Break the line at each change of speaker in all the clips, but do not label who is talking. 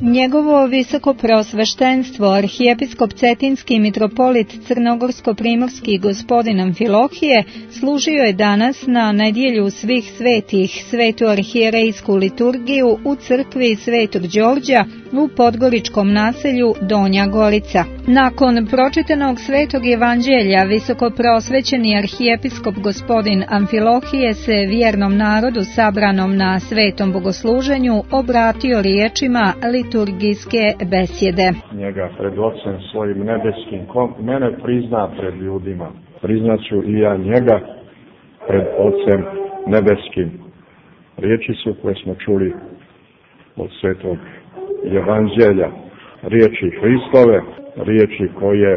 Njegovo visoko preosveštenstvo, arhijepiskop Cetinski mitropolit Crnogorsko-primorski gospodin Amfilohije, služio je danas na nedjelju svih svetih, svetu arhijerejsku liturgiju u crkvi Svetog Đorđa u podgoričkom naselju Donja Gorica. Nakon pročitanog Svetog Evanđelja, visoko preosvećeni arhijepiskop gospodin Amfilohije se vjernom narodu sabranom na svetom bogosluženju obratio riječima liturgijske besjede.
Njega pred Otcem svojim nebeskim, ko mene prizna pred ljudima, priznaću i ja njega pred Otcem nebeskim. Riječi su koje smo čuli od Svetog Evanđelja, riječi Hristove, riječi koje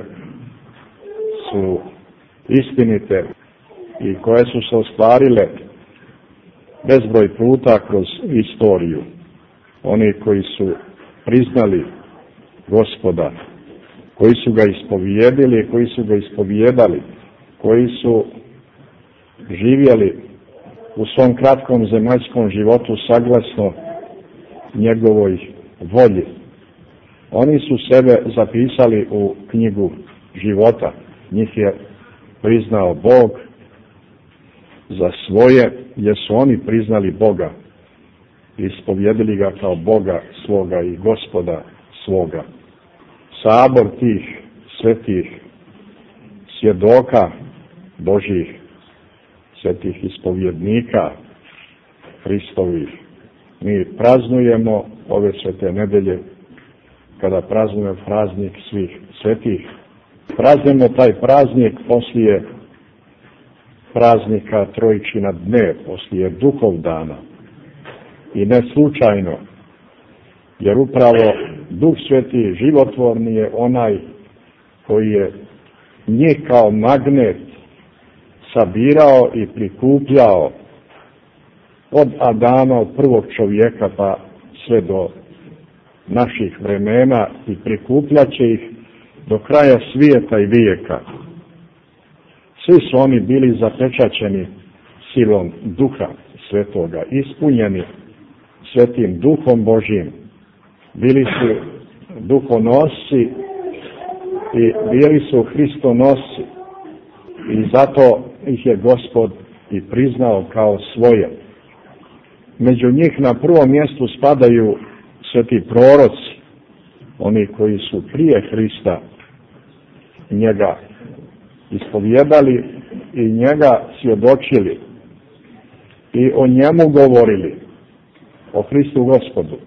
su istinite i koje su se ostvarile bezbroj puta kroz istoriju. Oni koji su priznali Gospoda, koji su ga ispovijedili, koji su ga ispovijedali, koji su živjeli u svom kratkom zemaljskom životu saglasno njegovoj volji. Oni su sebe zapisali u knjigu života. Njih je priznao Bog za svoje, jer su oni priznali Boga i ispovjedili ga kao Boga svoga i Gospoda svoga. Sabor tih svetih svjedoka Božjih, svetih ispovjednika Hristovih, mi praznujemo ove svete nedelje, kada praznujemo praznik svih svetih. Praznujemo taj praznik poslije praznika Trojičina dne, poslije Duhovdana. I ne slučajno, jer upravo Duh Sveti životvorni je onaj koji je njih kao magnet sabirao i prikupljao od Adama, od prvog čovjeka pa sve do naših vremena i prikupljat će ih do kraja svijeta i vijeka. Svi su oni bili zapečaćeni silom Duha Svetoga, ispunjeni Svetim Duhom Božjim. Bili su duhonosci i bili su Hristonosci i zato ih je Gospod i priznao kao svoje. Među njih na prvom mjestu spadaju sveti proroci, oni koji su prije Hrista njega ispovjedali i njega svjedočili i o njemu govorili, o Hristu Gospodu.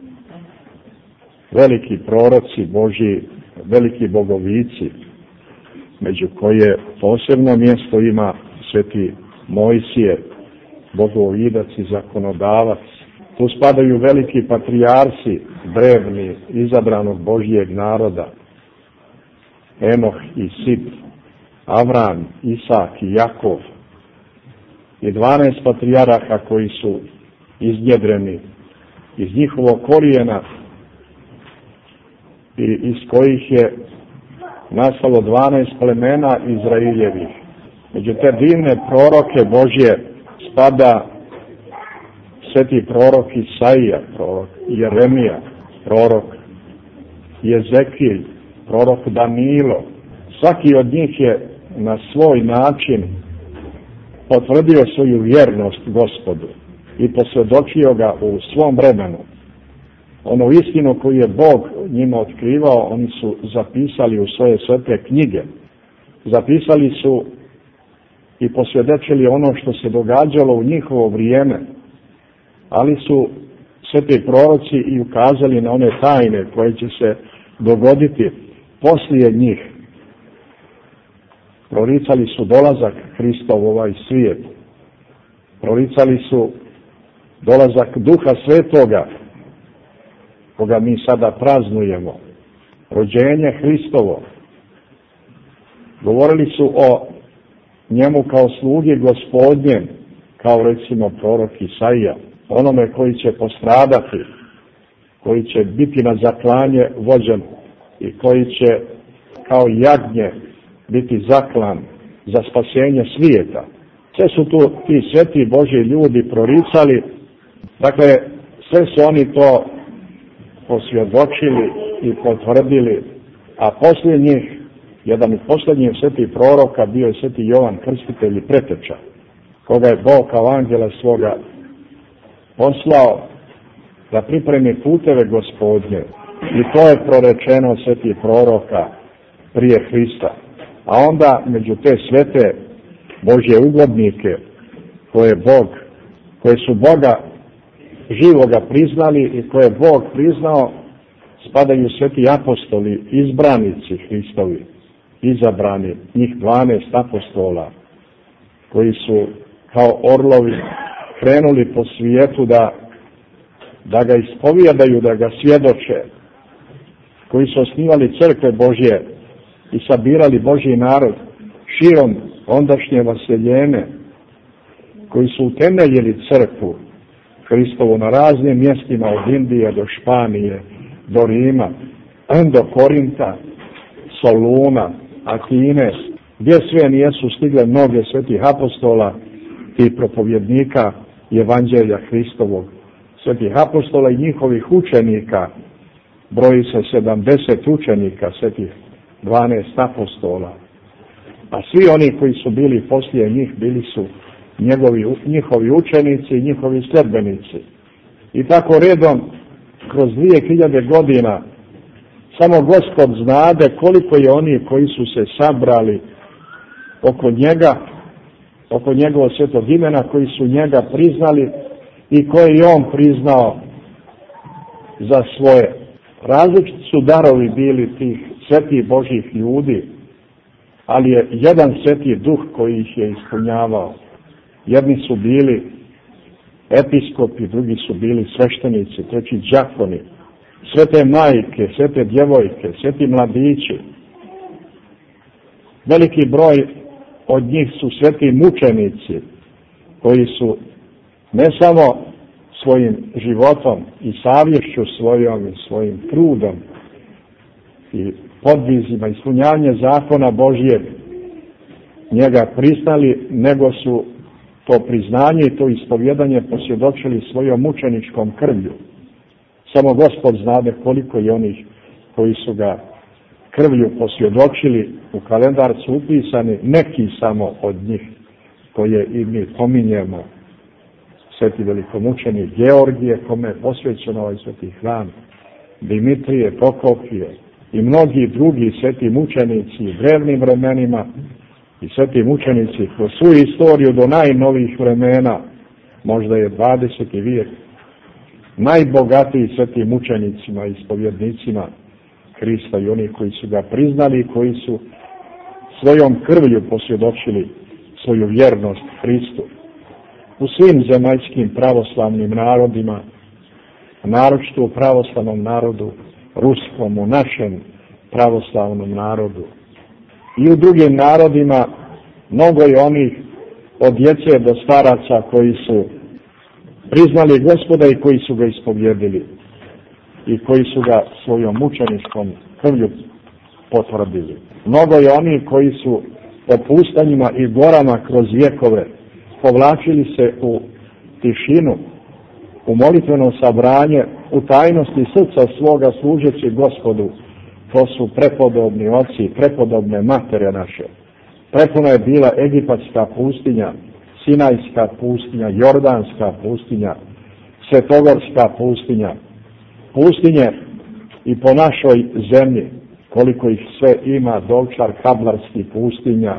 Veliki proroci Božji, veliki bogovici, među koje posebno mjesto ima sveti Mojsije, bogovidac i zakonodavac. Tu spadaju veliki patrijarsi, drevni, izabranog Božjeg naroda, Enoh i Sid, Avram, Isak i Jakov i 12 patrijaraha koji su iznjedreni iz njihovog korijena i iz kojih je nastalo 12 plemena Izraeljevih. Među te divne proroke Božje spada sveti prorok Isaija, prorok Jeremija, prorok Jezekilj, prorok Danilo. Svaki od njih je na svoj način potvrdio svoju vjernost Gospodu i posvjedočio ga u svom vremenu. Ono istinu koju je Bog njima otkrivao, oni su zapisali u svoje svete knjige. Zapisali su i posvjedočili ono što se događalo u njihovo vrijeme, ali su sveti proroci i ukazali na one tajne koje će se dogoditi poslije njih. Proricali su dolazak Hristov u ovaj svijet. Proricali su dolazak Duha Svetoga, koga mi sada praznujemo. Rođenje Hristovo. Govorili su o njemu kao slugi Gospodnjem, kao recimo prorok Isaija, onome koji će postradati, koji će biti na zaklanje vođen i koji će kao jagnje biti zaklan za spasenje svijeta. Sve su tu ti sveti Božji ljudi proricali, dakle sve su oni to posvjedočili i potvrdili, a poslije njih, jedan od posljednjih svetih proroka bio je sveti Jovan Krstitelj i preteča, koga je Bog kao anđela svoga poslao da pripremi puteve Gospodnje. I to je prorečeno svetih proroka prije Hrista. A onda među te svete Božje ugodnike koje su Boga živoga priznali i koje je Bog priznao, spadaju sveti apostoli, izbranici Hristovi, izabrani, njih 12 apostola, koji su kao orlovi krenuli po svijetu da ga ispovijedaju, da ga svjedoče, koji su osnivali crkve Božje i sabirali Božji narod širom ondašnje vaseljene, koji su utemeljili crkvu Hristovu na raznim mjestima od Indije do Španije, do Rima, do Korinta, Soluna, Atine, gdje sve nijesu stigle mnoge svetih apostola i propovjednika Evanđelja Hristovog. Svetih apostola i njihovih učenika, broji se 70 učenika, svetih 12 apostola. A svi oni koji su bili poslije njih, bili su njihovi učenici i njihovi sledbenici. I tako redom, kroz 2000 godina, samo Gospod znade koliko je oni koji su se sabrali oko njega, oko njegovog svetog imena, koji su njega priznali i koje je on priznao za svoje. Različiti su darovi bili tih svetih Božjih ljudi, ali je jedan sveti duh koji ih je ispunjavao. Jedni su bili episkopi, drugi su bili sveštenici, treći đakoni, svete majke, svete djevojke, sveti mladići. Veliki broj od njih su sveti mučenici, koji su ne samo svojim životom i savješću svojom i svojim trudom i podvizima, ispunjavanje zakona Božjeg njega priznali, nego su to priznanje i to ispovjedanje posvjedočili svojom mučeničkom krvlju. Samo Gospod znade koliko je onih koji su ga krvlju posvjedočili, u kalendar su upisani neki samo od njih koje i mi pominjemo. Sveti velikomučenik Georgije, kome je posvećen ovaj sveti hram, Dimitrije, Prokofije i mnogi drugi sveti mučenici u drevnim vremenima i sveti mučenici kroz svu istoriju do najnovijih vremena, možda je 20. vijek, najbogatiji sveti mučenicima i ispovjednicima Hrista i oni koji su ga priznali i koji su svojom krvlju posvjedočili svoju vjernost Hristu. U svim zemaljskim pravoslavnim narodima, naročito u pravoslavnom narodu ruskom, u našem pravoslavnom narodu i u drugim narodima, mnogo je onih od djece do staraca koji su priznali Gospoda i koji su ga ispovjedili i koji su ga svojom mučeničkom krvlju potvrdili. Mnogo je onih koji su po pustanjima i gorama kroz vjekove povlačili se u tišinu, u molitveno sabranje, u tajnosti srca svoga služeći Gospodu. To su prepodobni oci, prepodobne matere naše. Prepuna je bila egipatska pustinja, Sinajska pustinja, Jordanska pustinja, Svetogorska pustinja, pustinje i po našoj zemlji, koliko ih sve ima, Dovčar, Kablarski pustinja,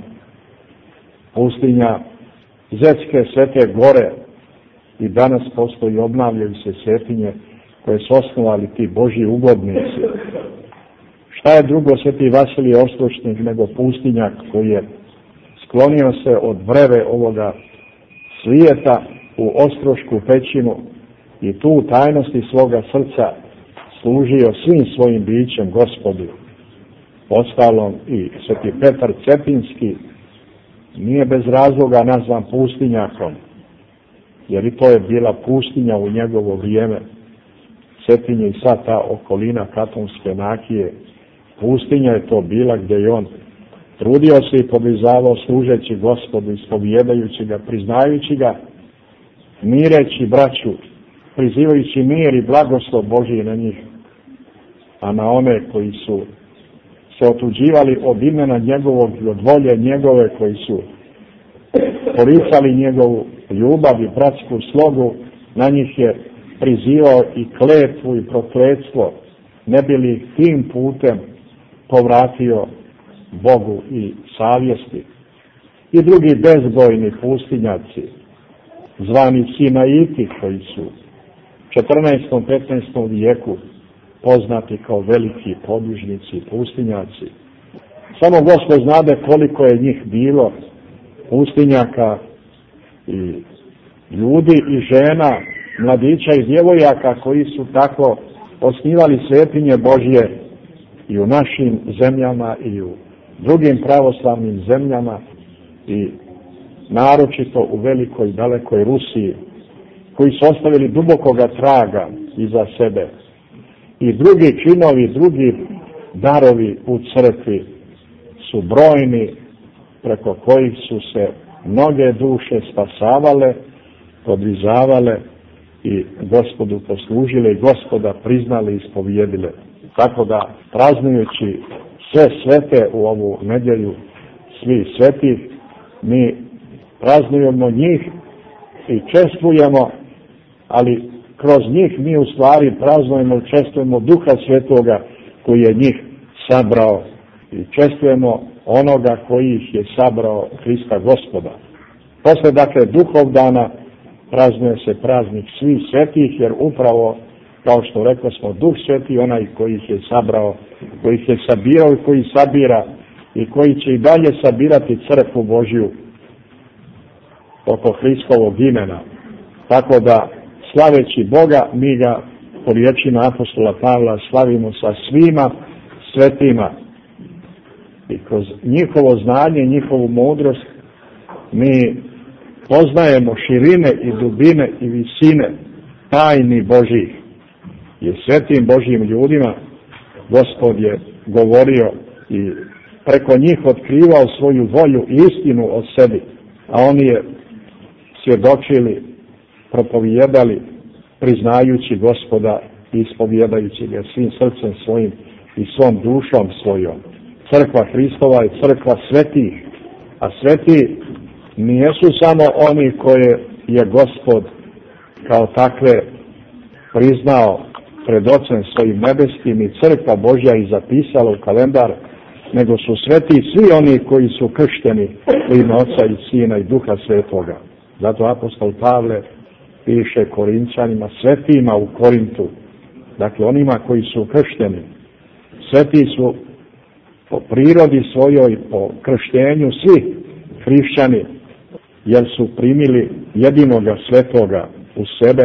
pustinja Zetske Svete Gore, i danas postoji i obnavljaju se svetinje koje su osnovali ti Božji ugodnici. Šta je drugo sveti Vasilije Ostrošnik nego pustinjak koji je sklonio se od vreve ovoga svijeta u Ostrošku pećinu i tu u tajnosti svoga srca služio svim svojim bićem Gospodu. Ostalom i sveti Petar Cetinski nije bez razloga nazvan pustinjakom, jer i to je bila pustinja u njegovo vrijeme. Cetinje i sva ta okolina Katonske Nakije, pustinja je to bila gdje je on trudio se i poblizavao služeći Gospodu, ispovjedajući ga, priznajući ga, mireći braću, prizivajući mir i blagoslov Božji na njih a na one koji su se otuđivali od imena njegovog i od volje njegove, koji su poricali njegovu ljubav i bratsku slogu, na njih je prizivao i kletvu i prokletstvo, ne bi li tim putem povratio Bogu i savjesti. I drugi bezbojni pustinjaci, zvani Sinaiti, koji su u 14. 15. vijeku poznati kao veliki podvižnici i pustinjaci. Samo Gospod znade koliko je njih bilo, pustinjaka i ljudi i žena, mladića i djevojaka koji su tako osnivali svetinje Božje i u našim zemljama i u drugim pravoslavnim zemljama i naročito u velikoj i dalekoj Rusiji, koji su ostavili dubokoga traga iza sebe. I drugi činovi, drugi darovi u crkvi su brojni, preko kojih su se mnoge duše spasavale, podvizavale i Gospodu poslužile i Gospoda priznali i ispovjedile. Tako da, praznujući sve svete u ovu nedjelju svih svetih, mi praznujemo njih i čestvujemo, ali kroz njih mi u stvari praznujemo i čestvujemo Duha Svetoga koji je njih sabrao i čestvujemo onoga koji ih je sabrao, Hrista Gospoda. Posle, dakle, Duhovdana praznuje se praznik svih svetih, jer upravo, kao što rekli smo, Duh Sveti, onaj koji ih je sabrao, koji ih je sabirao i koji sabira i koji će i dalje sabirati crkvu Božju oko Hristovog imena. Tako da, slaveći Boga, mi ga po riječima apostola Pavla slavimo sa svima svetima. I kroz njihovo znanje, njihovu mudrost, mi poznajemo širine i dubine i visine tajni Božjih. I svetim Božjim ljudima Gospod je govorio i preko njih otkrivao svoju volju i istinu o sebi, a oni je svjedočili, propovijedali, priznajući Gospoda i ispovjedajući ga svim srcem svojim i svom dušom svojom. Crkva Hristova je crkva svetih, a sveti nijesu samo oni koje je Gospod kao takve priznao pred Ocem svojim nebeskim i crkva Božja i zapisala u kalendar, nego su sveti svi oni koji su kršteni u ime Oca i Sina i Duha Svetoga. Zato apostol Pavle piše Korinčanima, svetima u Korintu, dakle onima koji su kršteni. Sveti su po prirodi svojoj, po krštenju svi hrišćani, jer su primili jedinoga svetoga u sebe,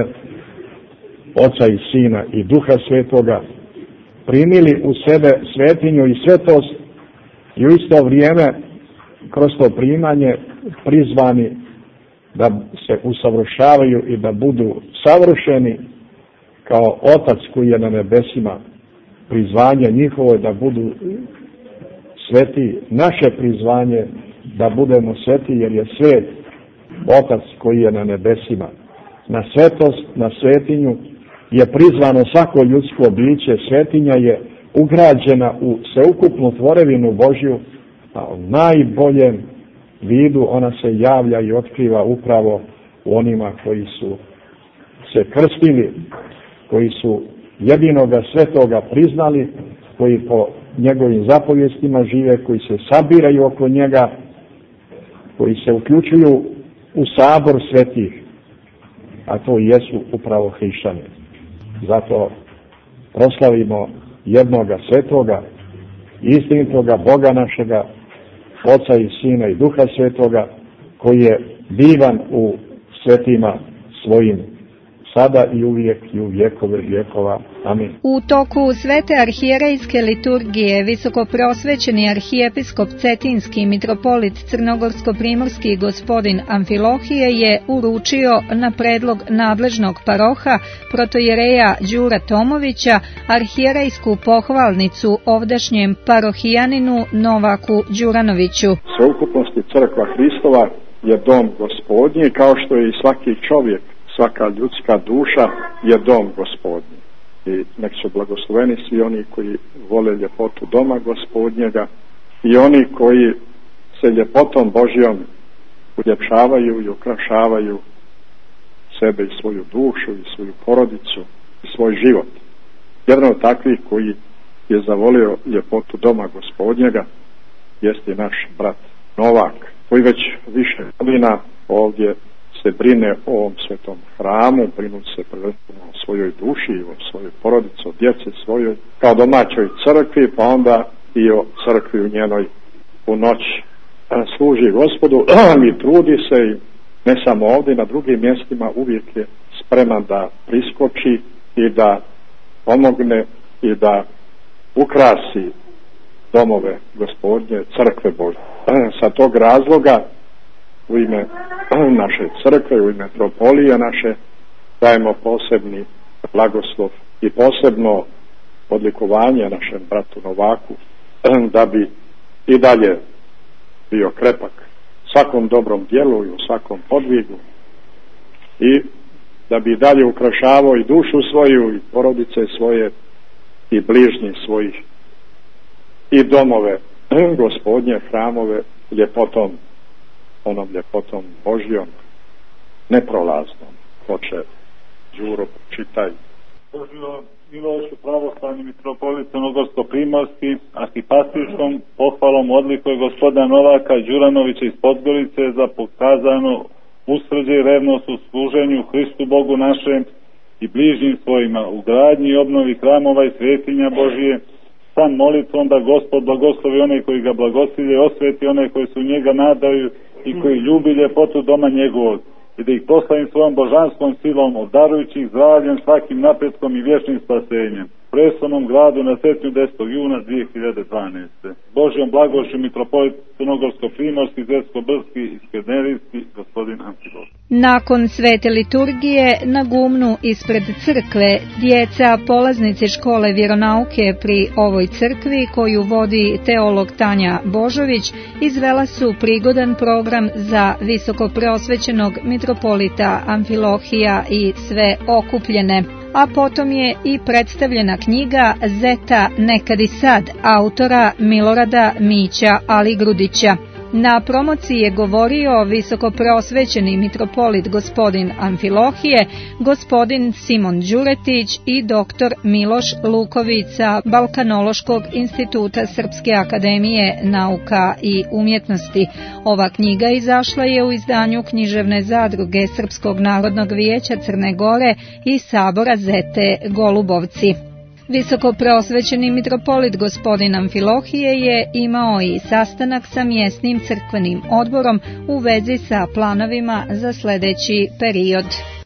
Oca i Sina i Duha Svetoga, primili u sebe svetinju i svetost i u isto vrijeme kroz to primanje prizvani da se usavršavaju i da budu savršeni kao Otac koji je na nebesima. Prizvanje njihovo je da budu sveti, naše prizvanje da budemo sveti, jer je svet Otac koji je na nebesima. Na svetost, na svetinju je prizvano svako ljudsko biće. Svetinja je ugrađena u sveukupnu tvorevinu Božju, a u najboljem vidu ona se javlja i otkriva upravo u onima koji su se krstili, koji su jedinoga svetoga priznali, koji po njegovim zapovjestima žive, koji se sabiraju oko njega, koji se uključuju u sabor svetih, a to jesu upravo hrišćani. Zato proslavimo jednoga svetoga, istinitoga Boga našega, Oca i Sina i Duha Svetoga, koji je divan u svetima svojim, sada i uvijek i u vjekove vjekova. Amin.
U toku svete arhijerejske liturgije visokoprosvećeni arhijepiskop Cetinski mitropolit Crnogorsko-primorski gospodin Amfilohije je uručio na predlog nadležnog paroha protojereja Đura Tomovića arhijerejsku pohvalnicu ovdašnjem parohijaninu Novaku Đuranoviću.
Sveukupnosti crkva Hristova je dom Gospodnji, kao što je i svaki čovjek, svaka ljudska duša je dom Gospodnji. I nek su blagosloveni svi oni koji vole ljepotu doma Gospodnjega i oni koji se ljepotom Božjom uljepšavaju i ukrašavaju sebe i svoju dušu i svoju porodicu i svoj život. Jedan od takvih koji je zavolio ljepotu doma Gospodnjega jeste naš brat Novak, koji već više godina ovdje se brine o ovom svetom hramu, brinu se prvenstveno o svojoj duši, o svojoj porodici, o djeci svojoj, kao domaćoj crkvi, pa onda i o crkvi u njenoj u noći. Služi Gospodu i trudi se, i ne samo ovdje, na drugim mjestima uvijek je spreman da priskoči i da pomogne i da ukrasi domove Gospodnje, crkve Božje. Sa tog razloga u ime naše crkve, u ime metropolije naše, dajemo posebni blagoslov i posebno odlikovanje našem bratu Novaku, da bi i dalje bio krepak svakom dobrom djelu i u svakom podvigu, i da bi dalje ukrašavao i dušu svoju i porodice svoje i bližnjih svojih i domove Gospodnje, hramove ljepotom, onom ljepotom Božjom, neprolaznom. Hoće Đuro, čitaj.
Božjo milošću pravoslavni mitropolit Crnogorsko-primorski, arhipastirskom pohvalom odlikuje gospodina Novaka Đuranovića iz Podgorice za pokazano usrđe i revnost u služenju Hristu Bogu našem i bližnjim svojima, u gradnji i obnovi hramova i svetinja Božije, sa molitvom da Gospod blagoslovi one koji ga blagosilje, osveti one koji su u njega nadaju i koji ljubi ljepotu doma njegovog, i da ih proslavim svojom božanskom silom, obdarujući ih zdravljem, svakim napretkom i vječnim spasenjem. U preslavnom gradu na Svetnju 10. juna 2012. Božjom blagošću mitropolit Crnogorsko-primorski, Zversko-brski i Skenerijski, gospodin Amfilohije.
Nakon svete liturgije na gumnu ispred crkve, djeca polaznici škole vjeronauke pri ovoj crkvi, koju vodi teolog Tanja Božović, izvela su prigodan program za visokopreosvećenog mitropolita Amfilohija i sve okupljene. A potom je i predstavljena knjiga Zeta nekad i sad, autora Milorada Mića Aligrudića. Na promociji je govorio visokopreosvećeni mitropolit gospodin Amfilohije, gospodin Simon Đuretić i doktor Miloš Luković sa Balkanološkog instituta Srpske akademije nauka i umjetnosti. Ova knjiga izašla je u izdanju književne zadruge Srpskog narodnog vijeća Crne Gore i Sabora Zete Golubovci. Visokopreosvećeni mitropolit gospodin Amfilohije je imao i sastanak sa mjesnim crkvenim odborom u vezi sa planovima za sljedeći period.